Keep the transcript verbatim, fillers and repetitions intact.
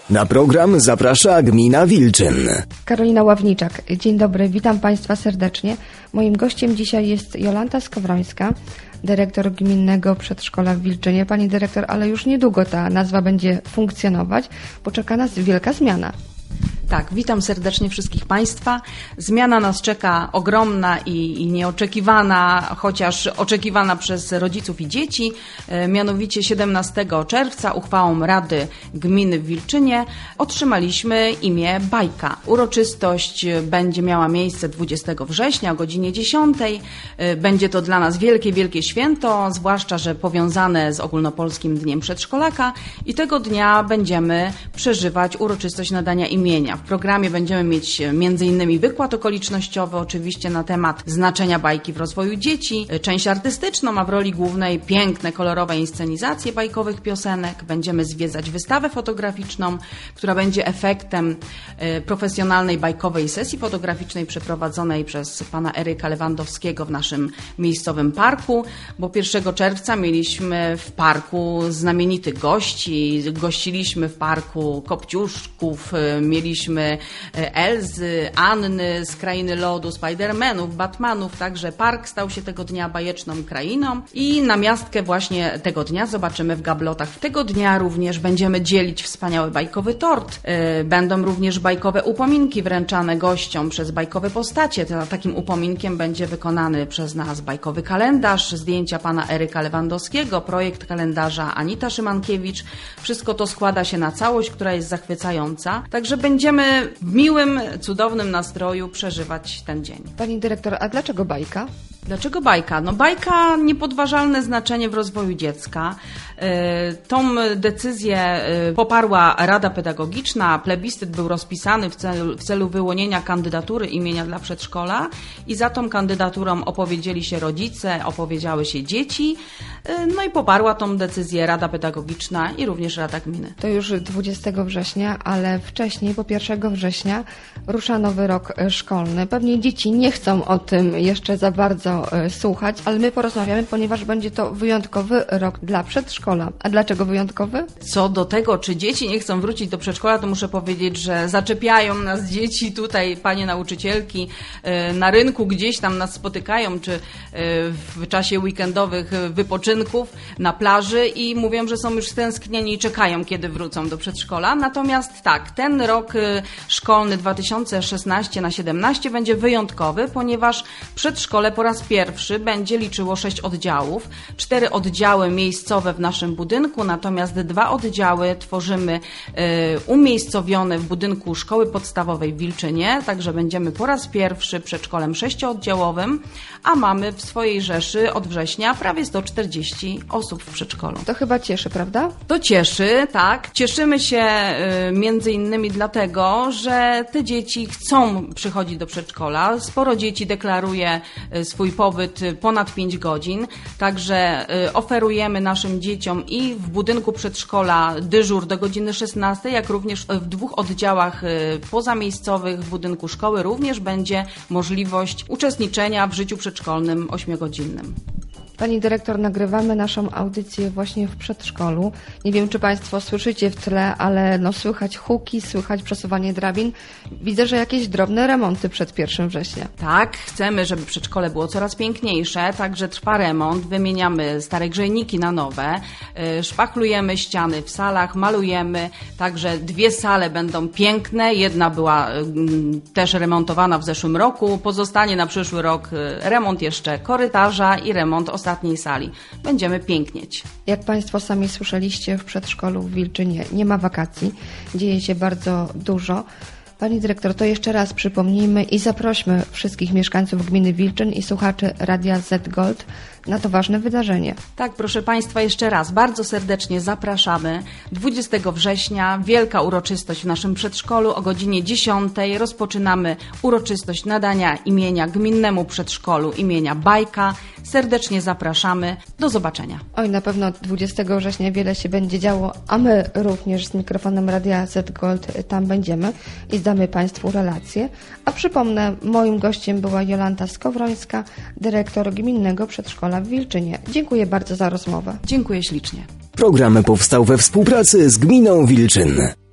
Na program zaprasza Gmina Wilczyn. Karolina Ławniczak. Dzień dobry, witam Państwa serdecznie. Moim gościem dzisiaj jest Jolanta Skowrońska, dyrektor Gminnego Przedszkola w Wilczynie. Pani dyrektor, ale już niedługo ta nazwa będzie funkcjonować, bo czeka nas wielka zmiana. Tak, witam serdecznie wszystkich Państwa. Zmiana nas czeka ogromna i, i nieoczekiwana, chociaż oczekiwana przez rodziców i dzieci. E, mianowicie siedemnastego czerwca uchwałą Rady Gminy w Wilczynie otrzymaliśmy imię Bajka. Uroczystość będzie miała miejsce dwudziestego września o godzinie dziesiątej. E, będzie to dla nas wielkie, wielkie święto, zwłaszcza że powiązane z Ogólnopolskim Dniem Przedszkolaka i tego dnia będziemy przeżywać uroczystość nadania imienia. W programie będziemy mieć między innymi wykład okolicznościowy, oczywiście na temat znaczenia bajki w rozwoju dzieci, część artystyczną, a w roli głównej piękne, kolorowe inscenizacje bajkowych piosenek. Będziemy zwiedzać wystawę fotograficzną, która będzie efektem profesjonalnej bajkowej sesji fotograficznej przeprowadzonej przez pana Eryka Lewandowskiego w naszym miejscowym parku, bo pierwszego czerwca mieliśmy w parku znamienitych gości. Gościliśmy w parku Kopciuszków, mieliśmy Elzy, Anny z Krainy Lodu, Spidermanów, Batmanów, także park stał się tego dnia bajeczną krainą i namiastkę właśnie tego dnia zobaczymy w gablotach. Tego dnia również będziemy dzielić wspaniały bajkowy tort. Będą również bajkowe upominki wręczane gościom przez bajkowe postacie. Takim upominkiem będzie wykonany przez nas bajkowy kalendarz, zdjęcia pana Eryka Lewandowskiego, projekt kalendarza Anita Szymankiewicz. Wszystko to składa się na całość, która jest zachwycająca. Także będziemy w miłym, cudownym nastroju przeżywać ten dzień. Pani dyrektor, a dlaczego bajka? Dlaczego bajka? No bajka niepodważalne znaczenie w rozwoju dziecka. Tą decyzję poparła Rada Pedagogiczna, plebiscyt był rozpisany w celu, w celu wyłonienia kandydatury imienia dla przedszkola i za tą kandydaturą opowiedzieli się rodzice, opowiedziały się dzieci, no i poparła tą decyzję Rada Pedagogiczna i również Rada Gminy. To już dwudziestego września, ale wcześniej, po pierwszego września rusza nowy rok szkolny. Pewnie dzieci nie chcą o tym jeszcze za bardzo słuchać, ale my porozmawiamy, ponieważ będzie to wyjątkowy rok dla przedszkola. A dlaczego wyjątkowy? Co do tego, czy dzieci nie chcą wrócić do przedszkola, to muszę powiedzieć, że zaczepiają nas dzieci tutaj, panie nauczycielki, na rynku gdzieś tam nas spotykają, czy w czasie weekendowych wypoczynków na plaży i mówią, że są już stęsknieni i czekają, kiedy wrócą do przedszkola. Natomiast tak, ten rok szkolny dwa tysiące szesnasty na siedemnasty będzie wyjątkowy, ponieważ przedszkole po raz pierwszy będzie liczyło sześć oddziałów, cztery oddziały miejscowe w naszym budynku, natomiast dwa oddziały tworzymy y, umiejscowione w budynku Szkoły Podstawowej w Wilczynie, także będziemy po raz pierwszy przedszkolem sześciooddziałowym, a mamy w swojej rzeszy od września prawie sto czterdzieści osób w przedszkolu. To chyba cieszy, prawda? To cieszy, tak. Cieszymy się y, między innymi dlatego, że te dzieci chcą przychodzić do przedszkola. Sporo dzieci deklaruje y, swój pobyt ponad pięć godzin, także y, oferujemy naszym dzieciom i w budynku przedszkola dyżur do godziny szesnastej, jak również w dwóch oddziałach y, pozamiejscowych w budynku szkoły również będzie możliwość uczestniczenia w życiu przedszkolnym ośmiogodzinnym. Pani dyrektor, nagrywamy naszą audycję właśnie w przedszkolu. Nie wiem, czy Państwo słyszycie w tle, ale no słychać huki, słychać przesuwanie drabin. Widzę, że jakieś drobne remonty przed pierwszego września. Tak, chcemy, żeby przedszkole było coraz piękniejsze, także trwa remont, wymieniamy stare grzejniki na nowe, szpachlujemy ściany w salach, malujemy, także dwie sale będą piękne, jedna była też remontowana w zeszłym roku, pozostanie na przyszły rok remont jeszcze korytarza i remont ostatniej sali. Będziemy pięknieć. Jak Państwo sami słyszeliście, w przedszkolu w Wilczynie nie ma wakacji. Dzieje się bardzo dużo. Pani dyrektor, to jeszcze raz przypomnijmy i zaprośmy wszystkich mieszkańców gminy Wilczyn i słuchaczy Radia Z Gold na to ważne wydarzenie. Tak, proszę Państwa, jeszcze raz bardzo serdecznie zapraszamy. dwudziestego września wielka uroczystość w naszym przedszkolu o godzinie dziesiątej. Rozpoczynamy uroczystość nadania imienia gminnemu przedszkolu imienia Bajka. Serdecznie zapraszamy. Do zobaczenia. Oj, na pewno dwudziestego września wiele się będzie działo, a my również z mikrofonem Radia Z Gold tam będziemy i zdamy Państwu relacje. A przypomnę, moim gościem była Jolanta Skowrońska, dyrektor Gminnego Przedszkola w Wilczynie. Dziękuję bardzo za rozmowę. Dziękuję ślicznie. Program powstał we współpracy z Gminą Wilczyn.